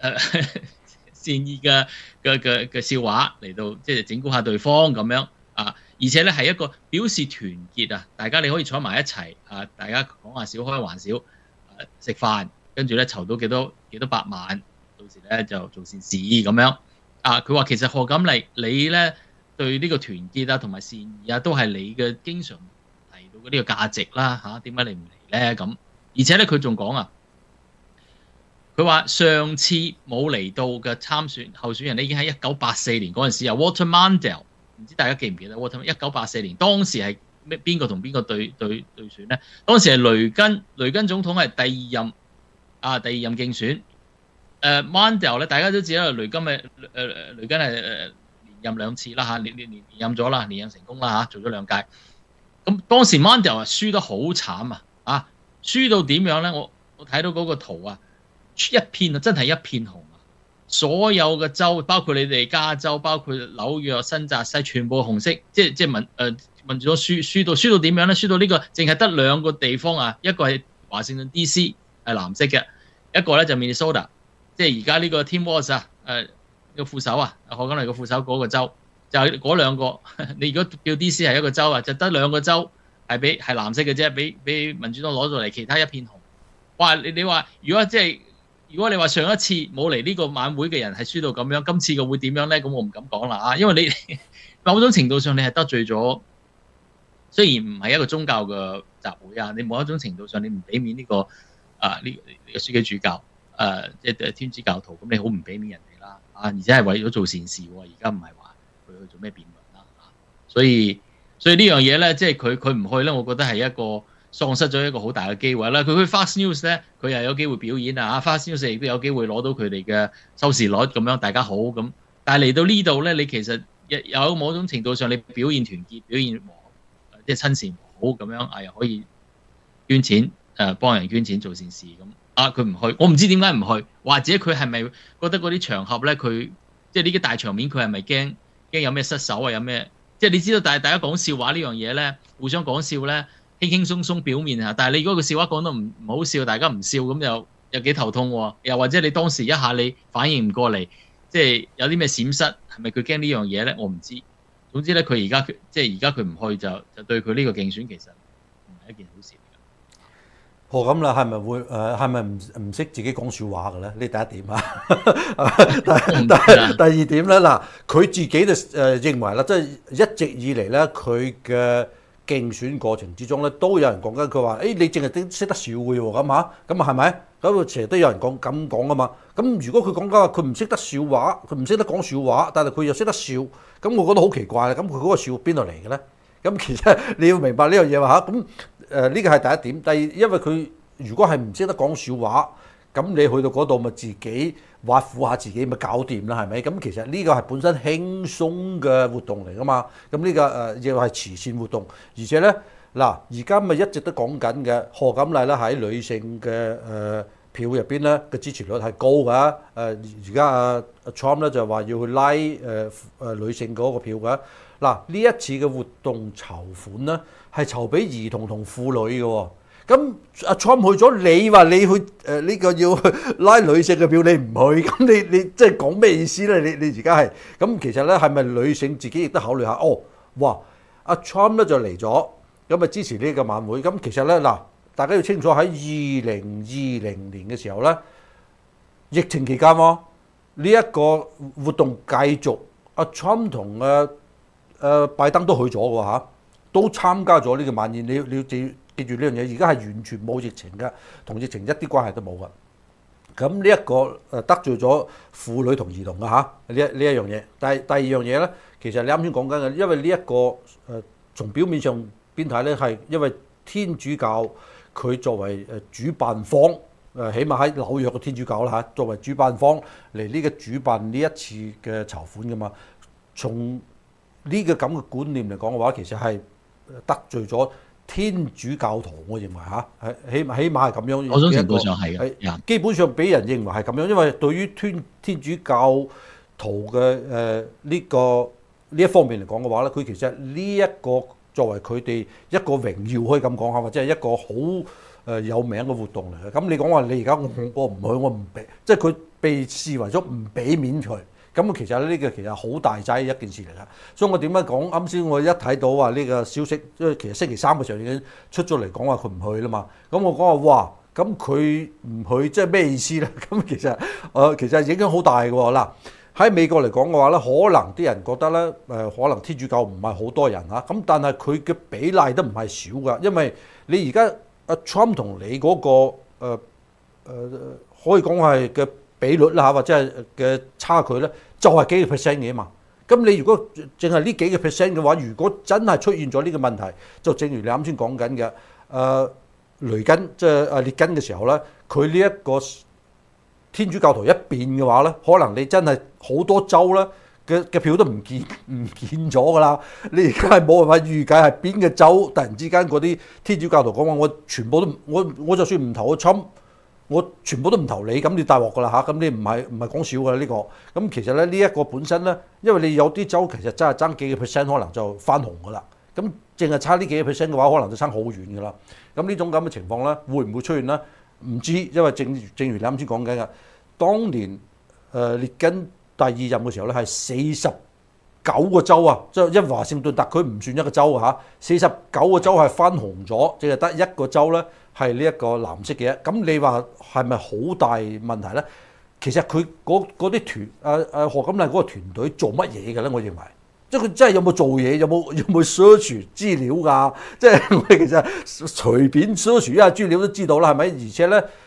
嘅笑話嚟到即係整蠱下對方咁樣啊。而且咧係一個表示團結啊！大家你可以坐埋一齊啊，大家講下笑開玩笑，食飯，跟住咧籌到幾多百萬，到時咧就做善事咁樣啊！佢話其實賀錦麗你咧對呢個團結啊同埋善意啊都係你嘅經常提到嘅呢個價值啦嚇，點解你唔嚟咧咁？而且咧佢仲講啊，佢話上次冇嚟到嘅參選候選人咧已經喺1984年嗰陣時有 Walter Mondale。唔知大家記唔記得？1984年當時係邊個同邊個對選咧？當時係雷根總統係第二任競選。Mondale 咧，大家都知啦，雷根係連任2次啦嚇，連任咗啦，連任成功啦嚇，做咗2屆。咁當時 Mondale 啊輸得好慘啊！輸到點樣咧？我睇到嗰個圖啊，一片啊，真係一片紅。所有嘅州，包括你哋加州，包括紐約、新澤西，全部紅色。即係民主黨輸到點樣咧？輸到呢個淨係得2個地方啊，一個係華盛頓 D.C. 係藍色嘅，一個咧就 Minnesota， 即係而家呢個 Tim Walz 個副手啊，賀錦麗個副手嗰個州，就係嗰2個。你如果叫 D.C. 係一個州啊，就得2個州係藍色嘅啫，俾民主黨攞咗嚟，其他一片紅。哇！你話如果你話上一次冇嚟呢個晚會嘅人係輸到咁樣，今次嘅會點樣咧？咁我唔敢講啦啊！因為你某種程度上你係得罪咗，雖然唔係一個宗教嘅集會啊，你某一種程度上你唔俾面呢個書記主教即係天主教徒，咁你好唔俾面人哋啦，而且係為咗做善事喎，而家唔係話佢去做咩辯論啦，所以呢樣嘢咧，即係佢唔去咧，我覺得係一個喪失咗一個好大嘅機會啦。佢去 Fox News 咧，佢又有機會表演啊，Fox News 亦都有機會攞到佢哋嘅收視率咁樣，大家好咁。但係嚟到呢度咧，你其實有某種程度上，你表現團結、表現即係親善好咁樣，又可以捐錢幫人捐錢做善事咁。佢唔去，我唔知點解唔去，或者佢係咪覺得嗰啲場合咧，佢即係呢啲大場面，佢係咪驚有咩失手啊？有咩即係你知道，大家講笑話呢樣嘢咧，互相講笑咧，輕輕鬆鬆表面但係你如果個笑話講得唔好笑，大家唔笑咁又幾頭痛喎。又或者你當時一下你反應唔過嚟，即係有啲咩閃失，係咪佢驚呢樣嘢咧？我唔知。總之咧，佢而家佢唔去就對佢呢個競選其實唔係一件好事。 何錦麗係咪會係咪唔識自己講笑話嘅咧？呢第一點啊。第二點咧，嗱，佢自己就認為啦，即係一直以嚟咧，佢嘅競選過程之中咧，都有人講緊佢話：你淨係識得笑嘅喎，咁嚇，咁啊係咪？咁成日都有人咁講啊嘛。咁如果佢講緊話佢唔識得笑話，佢唔識得講笑話，但係佢又識得笑，咁我覺得好奇怪啦。咁佢嗰個笑邊度嚟嘅咧？咁其實你要明白呢樣嘢話嚇，咁呢個係第一點。第二，因為佢如果係唔識得講笑話，咁你去到嗰度咪自己挖苦下自己咪搞掂啦，係咪？咁其實呢個係本身輕鬆嘅活動嚟噶嘛。咁呢個亦係慈善活動，而且咧嗱，而家咪一直都講緊嘅賀錦麗咧喺女性嘅票入邊咧嘅支持率係高㗎。而家阿 Trump 咧就話要去拉女性嗰個票㗎。嗱，呢一次嘅活動籌款咧係籌俾兒童同婦女嘅喎。咁阿 Trump 去咗，你話你去呢個要去拉女性嘅票，你唔去，咁你即係講咩意思咧？你而家係咁，其實咧係咪女性自己亦都考慮下？哇！阿 Trump 咧就嚟咗，咁啊支持呢個晚會。咁其實咧嗱，大家要清楚喺2020年嘅時候咧，疫情期間喎，呢一個活動繼續，阿 Trump 同拜登都去咗嘅嚇，都參加咗呢個晚宴。你要記住呢樣嘢，而家係完全冇疫情嘅，同疫情一啲關係都冇嘅。咁呢一個得罪咗婦女同兒童嘅嚇，呢一樣嘢。但係第二樣嘢咧，其實你啱先講緊嘅，因為呢一個從表面上邊睇咧，係因為天主教佢作為主辦方，起碼喺紐約嘅天主教啦嚇，作為主辦方嚟呢個主辦呢一次嘅籌款㗎嘛。從呢個咁嘅觀念嚟講嘅話，其實係得罪咗天主教徒，我認為嚇，起碼係咁樣。 某種程度上係嘅， 基本上俾人認為係咁樣，因為對於天主教徒嘅呢一方面嚟講嘅話咧，佢其實呢一個作為佢哋一個榮耀可以咁講下，或者係一個好有名嘅活動嚟嘅。咁你講話你而家我唔去，我唔俾，即係佢被視為咗唔俾面佢。咁其實呢個其實好大劑一件事嚟㗎，所以我點解講啱先？我一睇到話呢個消息，因為其實星期三嘅時候已經出咗嚟講話佢唔去啦嘛。咁我講話哇，咁佢唔去即係咩意思咧？咁其實影響好大嘅喎。嗱，喺美國嚟講嘅話咧，可能啲人覺得咧可能天主教唔係好多人嚇，咁但係佢嘅比例都唔係少㗎，因為你而家阿 Trump 同你嗰個可以講係嘅比率啦，或者係嘅差距咧，就係幾個 percent 嘅嘛。咁你如果淨係呢幾個 percent 嘅話，如果真係出現咗呢個問題，就正如你啱先講緊嘅雷根即係列根嘅時候咧，佢呢一個天主教徒一變嘅話咧，可能你真係好多州咧嘅票都唔見咗㗎啦。你而家係冇辦法預計係邊個州突然之間嗰啲天主教徒講話，我全部都我就算唔投個侵。我全部都唔投你，咁你大鑊㗎啦嚇！咁你唔係講少㗎啦呢個。咁其實咧呢一個本身咧，因為你有啲州其實真係爭幾個 percent，可能就翻紅㗎啦。咁淨係差呢幾個 percent 嘅話，可能就差好遠㗎啦。咁呢種咁嘅情況咧，會唔會出現咧？唔知，因為正如你啱先講緊嘅，當年列根第二任嘅時候咧，係49個州啊，即係因為華盛頓特區唔算一個州嚇，49個州係翻紅咗，淨係得一個州咧係呢一個藍色嘅。咁你話係咪好大問題咧？其實佢嗰啲團賀錦麗嗰個團隊做乜嘢嘅咧？我認為，即係佢真係有冇做嘢，有冇 search 資料㗎？即係我哋其實隨便 search 一下資料都知道啦，係咪？而且咧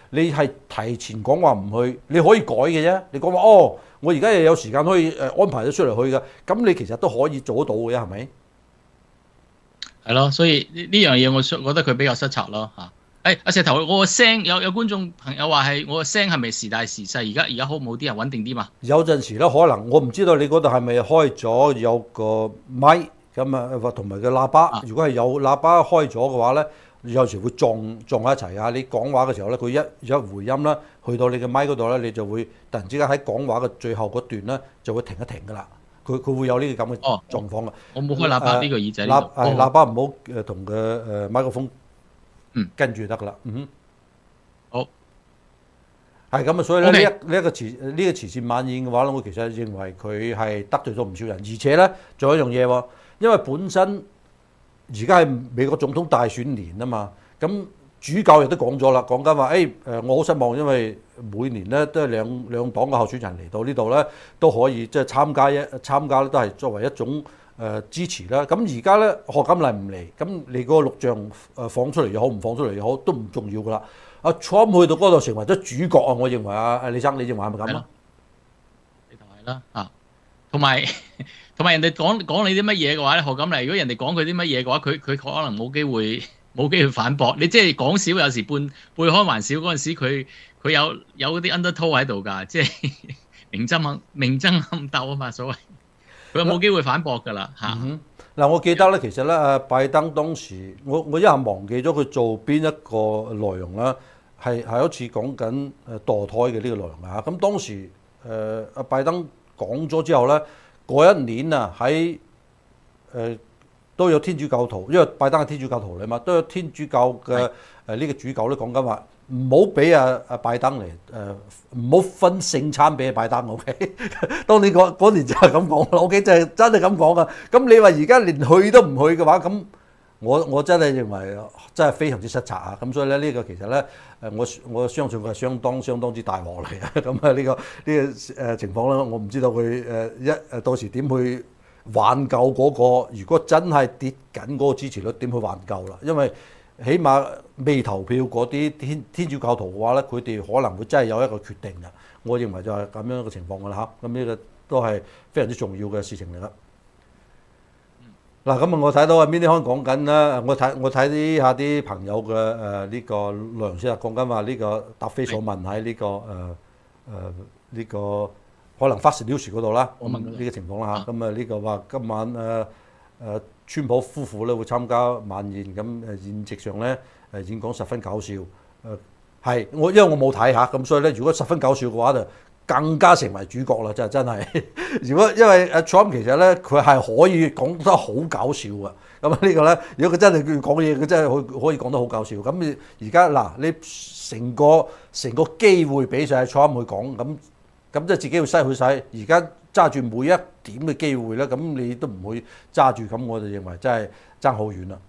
你係提前講話唔去，你可以改嘅啫。你講話哦，我而家又有時間可以安排咗出嚟去嘅，咁你其實都可以做得到嘅，係咪？ 係咯，所以呢樣嘢我覺得佢比較失策咯嚇。阿石頭，我個聲有觀眾朋友話係我個聲係咪時大時細？而家好唔好啲啊？穩定啲嘛？ 有陣時咧，可能我唔知道你嗰度係咪開咗有個咪咁啊，同埋個喇叭。如果係有喇叭開咗嘅話咧，有時會撞喺一齊啊！你講話嘅時候咧，佢一回音啦，去到你嘅咪嗰度咧，你就會突然之間喺講話嘅最後嗰段咧，就會停一停噶啦。佢會有呢個咁嘅狀況嘅。 我冇開喇叭呢個耳仔。 喇叭唔好同個麥克風跟住得噶啦。 好。 係咁啊，所以咧呢一個慈善晚宴嘅話咧，我其實認為佢係得罪咗唔少人，而且咧仲有一樣嘢喎，因為本身而家係美國總統大選年啊嘛，咁主教亦都講咗啦，講緊話我好失望，因為每年咧都係兩黨嘅候選人嚟到呢度咧，都可以即係參加咧，都係作為一種支持啦。咁而家咧賀錦麗唔嚟，咁你嗰個錄像放出嚟又好，唔放出嚟又好，都唔重要噶啦。阿 Trump 去到嗰度成為咗主角啊！我認為阿李生，你認為係咪咁啊？ 你同係啦啊，同埋人哋講你啲乜嘢嘅話咧，賀錦麗如果人哋講佢啲乜嘢嘅話，佢可能冇機會反駁。你即係講少有時半開玩笑嗰陣時，佢有啲 undertow 喺度㗎，即係明爭暗鬥啊嘛，所謂佢冇機會反駁㗎啦嚇。 嗱，我記得咧，其實咧，拜登當時我一下忘記咗佢做邊一個內容啦，係好似講緊墮胎嘅呢個內容啊。咁當時阿拜登講咗之後咧，嗰一年啊喺都有天主教徒，因為拜登係天主教徒嚟嘛，都有天主教嘅呢個主教咧講緊話，唔好俾阿拜登嚟唔好分聖餐俾阿拜登 ，OK？ 當年嗰年就係咁講啦 ，OK？ 就係真係咁講啊！咁你話而家連去都唔去嘅話，咁我真係認為真係非常之失策啊！咁所以咧呢個其實咧我相信佢係相當之大鑊嚟嘅。咁啊呢個情況咧，我唔知道佢到時點去挽救嗰個，如果真係跌緊嗰個支持率點去挽救啦？因為起碼未投票嗰啲天主教徒嘅話咧，佢哋可能會真係有一個決定嘅。我認為就係咁樣嘅情況㗎啦嚇。咁呢個都係非常之重要嘅事情嚟啦。嗱，咁啊，我睇到阿 Minnie 講緊啦，我睇下啲朋友嘅呢個內容先啊，講緊話呢個答非所問喺呢個可能 Fox News 嗰度啦，呢個情況啦嚇。咁啊呢個話今晚川普夫婦咧會參加晚宴，咁宴席上咧演講十分搞笑。係因為我冇睇嚇，咁所以咧如果十分搞笑嘅話就更加成為主角啦，真係。如果因為Trump 其實咧佢係可以講得好搞笑嘅，咁呢個咧如果佢真係講嘢，佢真係可以講得好搞笑。咁而家嗱你成個機會俾晒 Trump 去講，咁即係自己要嘥去晒。而家揸住每一點嘅機會咧，咁你都唔會揸住，咁我就認為真係爭好遠啦。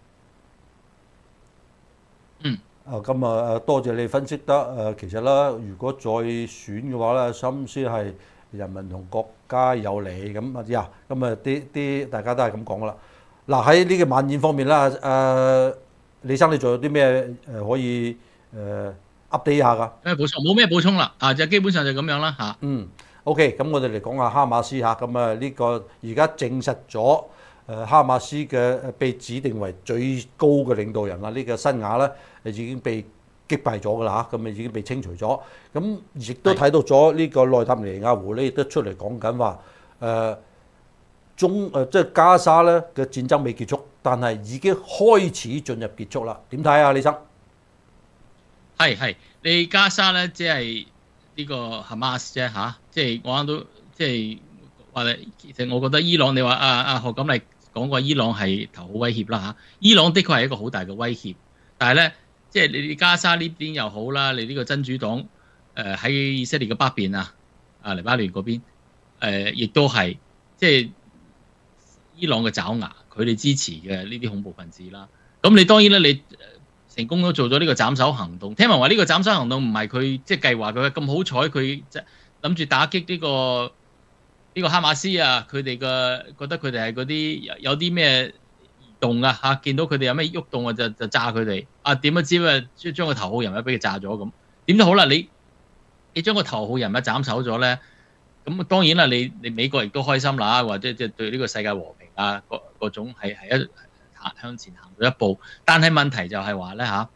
咁啊多謝你分析得其實啦，如果再選嘅話咧，心思係人民同國家有利咁啊咁啊啲大家都係咁講噶啦。嗱喺呢個晚宴方面啦，李生你仲有啲咩可以update 下㗎？ 冇咩補充啦，就基本上就咁樣啦嚇。 OK， 咁我哋嚟講下哈馬斯嚇，咁啊呢個而家證實咗哈馬斯嘅被指定為最高嘅領導人啦，呢個辛瓦咧已經被擊敗咗㗎啦嚇，咁啊已經被清除咗，咁亦都睇到咗呢個內塔尼亞胡咧亦都出嚟講緊話即係加沙咧嘅戰爭未結束，但係已經開始進入結束啦。點睇啊，李生？ 係你加沙咧，即係呢個哈馬斯啫嚇，即係我啱都即係話你，其實我覺得伊朗你話賀錦麗講過伊朗係頭號威脅啦嚇，伊朗的確係一個好大嘅威脅，但係咧即係你加沙呢邊又好啦，你呢個真主黨喺以色列嘅北邊黎巴嫩嗰邊亦都係即係伊朗嘅爪牙，佢哋支持嘅呢啲恐怖分子啦。咁你當然咧，你成功都做咗呢個斬首行動。聽聞話呢個斬首行動唔係佢即係計劃嘅，咁好彩佢諗住打擊呢個哈馬斯啊！佢哋覺得佢哋係嗰啲有啲咩移動啊嚇，見到佢哋有咩喐動啊就炸佢哋啊！點不知啊將個頭號人物俾佢炸咗咁， 點都好啦，你將個頭號人物斬首咗咧，咁當然啦，你美國亦都開心啦，或者即係對呢個世界和平啊各種係向前行到一步。但係問題就係話咧呢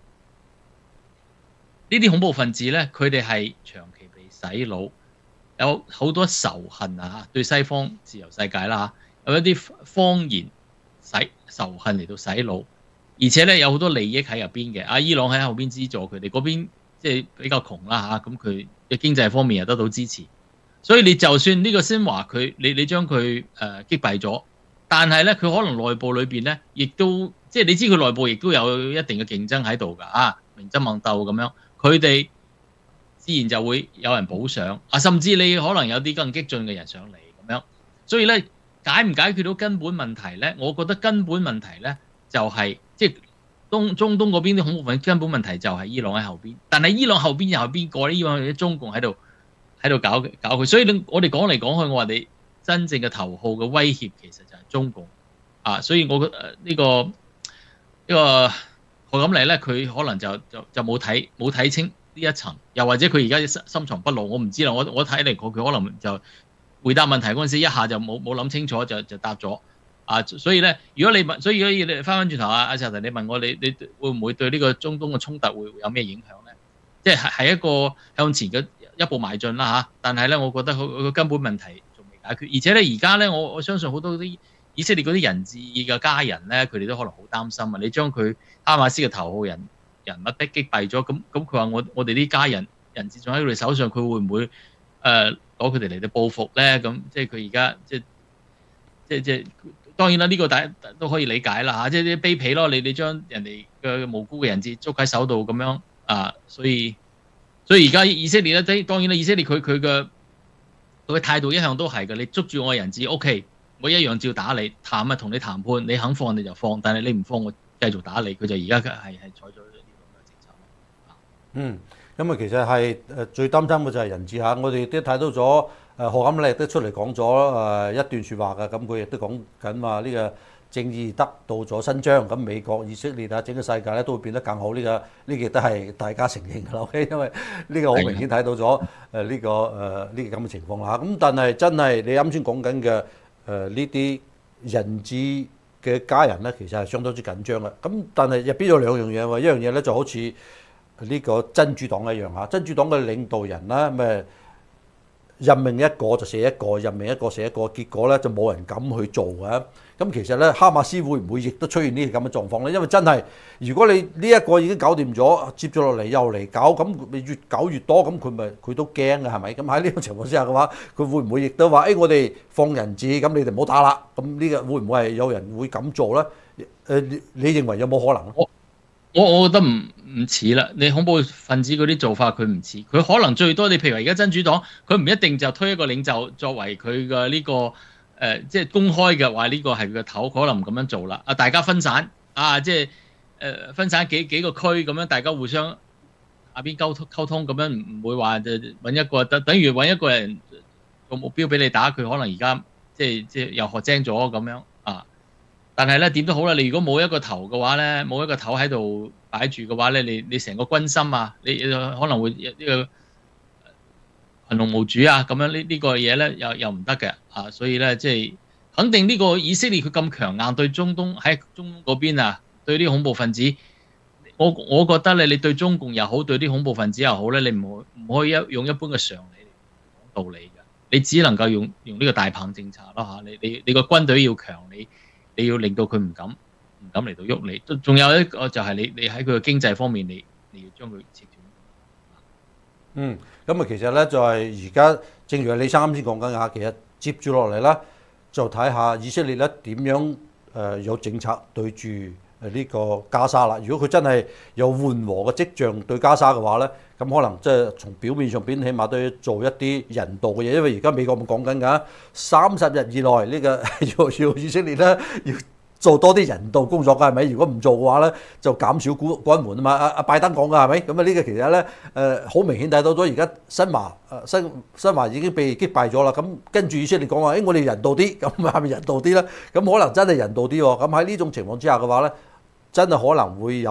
啲恐怖分子咧，佢哋係長期被洗腦，有好多仇恨啊對西方自由世界啦有一啲謊言仇恨嚟到洗腦，而且咧有好多利益喺入邊嘅。伊朗喺後邊資助佢哋嗰邊，即係比較窮啦咁佢嘅經濟方面又得到支持，所以你就算呢個先華佢你將佢擊敗咗，但係咧佢可能內部裏邊咧，亦都即係你知佢內部亦都有一定嘅競爭喺度㗎明爭猛鬥咁樣，佢哋自然就會有人補上甚至你可能有啲更激進嘅人上嚟咁樣，所以咧解唔解決到根本問題咧？我覺得根本問題咧就係即係中東嗰邊啲恐怖分子根本問題就係伊朗喺後邊，但係伊朗後邊又係邊個咧？伊朗係中共喺度搞佢，所以我哋講嚟講去，我話你真正嘅頭號嘅威脅其實就係中共所以我覺得呢個賀錦麗咧，佢可能就冇睇清呢一層，又或者佢而家深藏不露，我唔知啦。我睇嚟佢可能就回答問題嗰陣時一下就冇諗清楚就答咗所以咧，如果你問，所以如果你翻轉頭阿石頭，你問我你會唔會對呢個中東嘅衝突會有咩影響咧？即係一個向前嘅一步邁進啦但係咧，我覺得佢根本問題仲未解決，而且咧而家咧，我相信好多啲以色列嗰啲人質嘅家人咧，佢哋都可能好擔心你將佢哈馬斯嘅頭號人物擊斃咗，咁佢話我哋啲家人質仲喺佢哋手上，佢會唔會攞佢哋嚟到報復咧？咁即係佢而家即當然啦，呢個大家都可以理解啦即係啲卑鄙咯，你將人哋嘅無辜嘅人質捉喺手度咁樣所以而家以色列咧，當然啦，以色列佢嘅態度一向都係嘅，你捉住我嘅人質 OK， 我一樣照打你，同你談判，你肯放你就放，但係你唔放我繼續打你，佢就而家係採取呢啲咁嘅政策。 咁其實係最擔心嘅就係人質我哋都睇到咗賀錦麗都出嚟講咗一段説話㗎，咁佢亦都講緊話呢個正義得到咗伸張，咁美國、以色列整個世界咧都會變得更好，呢個亦都係大家承認㗎啦，OK，因為呢個好明顯睇到咗呢個咁嘅情況咁但係真係你啱先講緊嘅呢啲人質嘅家人咧，其實係相當之緊張嘅。咁但係入邊有兩樣嘢喎，一樣嘢咧就好似呢個真主黨一樣真主黨嘅領導人啦，咩任命一個就寫一個，任命一個寫一個，結果咧就冇人敢去做嘅。咁其實咧，哈馬斯會唔會亦都出現呢啲咁嘅狀況咧？因為真係，如果你呢一個已經搞掂咗，接咗落嚟又嚟搞，咁你越搞越多，咁佢都驚嘅係咪？咁喺呢個情況之下嘅話，佢會唔會亦都話我哋放人質，咁你哋唔好打啦？咁呢個會唔會係有人會咁做咧？你認為有冇可能？ 我覺得唔似啦，你恐怖分子嗰啲做法佢唔似，佢可能最多你譬如話而家真主黨，佢唔一定就推一個領袖作為佢嘅呢個即係公開嘅話呢個係佢嘅頭，可能唔咁樣做啦。大家分散即係分散幾個區咁樣，大家互相下邊溝通咁樣，唔會話就揾一個等於揾一個人個目標俾你打，佢可能而家即係又學精咗咁樣但係咧點都好啦，你如果冇一個頭嘅話咧，冇一個頭喺度擺住嘅話咧，你成個軍心你可能會呢個群龍無主咁樣呢個嘢咧又唔得嘅所以咧即係肯定呢個以色列佢咁強硬對中東喺中東嗰邊對啲恐怖分子，我覺得你對中共又好，對啲恐怖分子又好咧，你唔可以用一般嘅常理嚟講道理嘅，你只能夠用呢個大棒政策咯你個軍隊要強你要令到佢唔敢嚟到喐你，仲有一個就係你喺佢嘅經濟方面，你要將佢切斷。 咁其實咧就係而家，正如李生啱先講緊其實接住落嚟啦，就睇下以色列咧點樣有政策對住呢個加沙啦。如果佢真係有緩和嘅跡象對加沙嘅話咧，咁可能即係從表面上邊起碼都要做一啲人道嘅嘢，因為而家美國咪講緊㗎，30日以內呢個要以色列咧要做多啲人道工作㗎，係咪？如果唔做嘅話咧，就減少軍援啊嘛。阿拜登講㗎係咪？咁呢個其實咧好明顯睇到咗，而家新華已經被擊敗咗啦。咁跟住以色列講話，我哋人道啲，咁係咪人道啲咧？咁可能真係人道啲喎。咁喺呢種情況之下嘅話咧，真係可能會有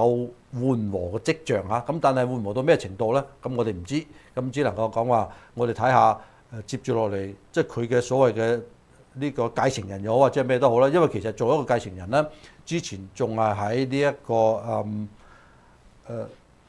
緩和嘅跡象嚇。咁但係緩和到咩程度咧？咁我哋唔知，咁只能夠講話我哋睇下接住落嚟，即係佢嘅所謂嘅呢個繼承人又好或者咩都好啦。因為其實做一個繼承人咧，之前仲係喺呢一個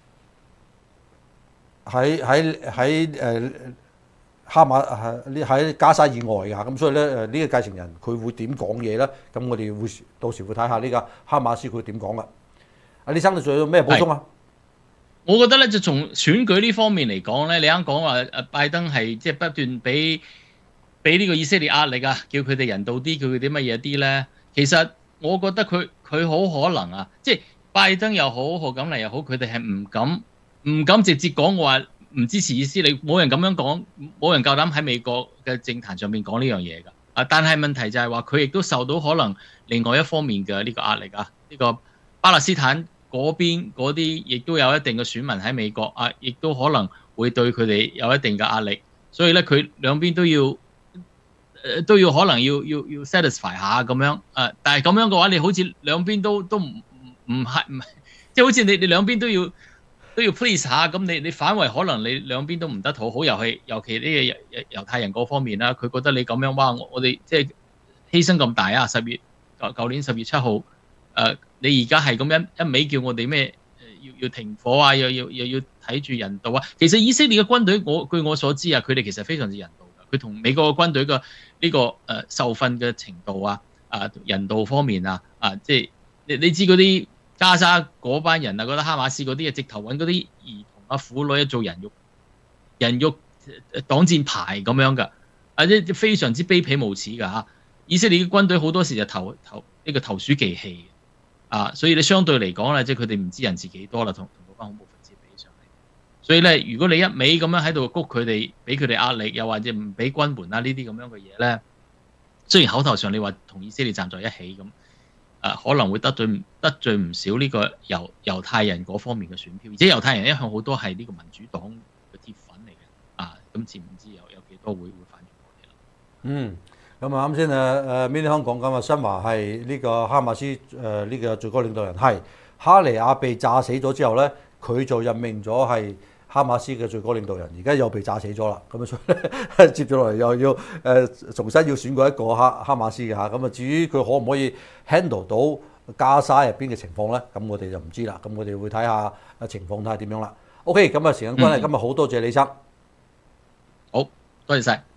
喺哈馬喺加沙以外㗎，咁所以咧呢個繼承人佢會點講嘢咧？咁我哋會到時會睇下呢個哈馬斯佢點講㗎。阿李生，你仲有咩補充啊？ 我覺得咧，就從選舉呢方面嚟講咧，你啱講話拜登係即係不斷俾呢個以色列壓力啊，叫佢哋人道啲，叫佢哋乜嘢啲咧。其實我覺得佢好可能啊，即係拜登又好，賀錦麗又好，佢哋係唔敢直接講話唔支持以色列，冇人咁樣講，冇人夠膽喺美國嘅政壇上面講呢樣嘢㗎。但係問題就係話佢亦都受到可能另外一方面嘅呢個壓力啊，呢個巴勒斯坦嗰邊嗰啲亦都有一定嘅選民喺美國啊，亦都可能會對佢哋有一定嘅壓力，所以咧佢兩邊都要可能要 satisfy 下咁樣但係咁樣嘅話，你好似兩邊都唔係，即係好似你兩邊都要 please 下，咁你反為可能你兩邊都唔得討好，尤其呢個猶太人嗰方面啦，佢覺得你咁樣哇，我哋即係犧牲咁大啊！舊年10月7號你而家係咁樣一味叫我哋咩要停火啊，又要睇住人道啊。其實以色列嘅軍隊，據我所知啊，佢哋其實非常之人道㗎。佢同美國嘅軍隊嘅呢個受訓嘅程度人道方面即係你知嗰啲加沙嗰班人啊，覺得哈馬斯嗰啲直頭揾嗰啲兒童婦女做人肉擋箭牌咁樣㗎，即非常之卑鄙無恥㗎嚇。以色列嘅軍隊好多時就投鼠忌器。所以你相對嚟講咧，即係佢哋唔知人數幾多啦，同嗰班恐怖分子比上嚟。所以咧，如果你一味咁樣喺度谷佢哋，俾佢哋壓力，又或者唔俾軍援呢啲咁樣嘅嘢咧，雖然口頭上你話同以色列站在一起咁，可能會得罪唔少呢個猶太人嗰方面嘅選票，而且猶太人一向好多係呢個民主黨嘅鐵粉嚟嘅，咁知唔知有幾多會反轉我哋啦？ 嗯。咁啱先Mini 香港咁新華係呢個哈馬斯呢個最高領導人係哈尼亞被炸死咗之後咧，佢就任命咗係哈馬斯嘅最高領導人，而家又被炸死咗啦。咁所以咧接咗落嚟又要重新要選過一個哈馬斯嘅嚇。咁至於佢可唔可以 handle 到加沙入邊嘅情況咧？咁我哋就唔知啦。咁我哋會睇下情況睇下點樣啦。OK，咁時間關係，今日好多謝李生。 好多謝晒。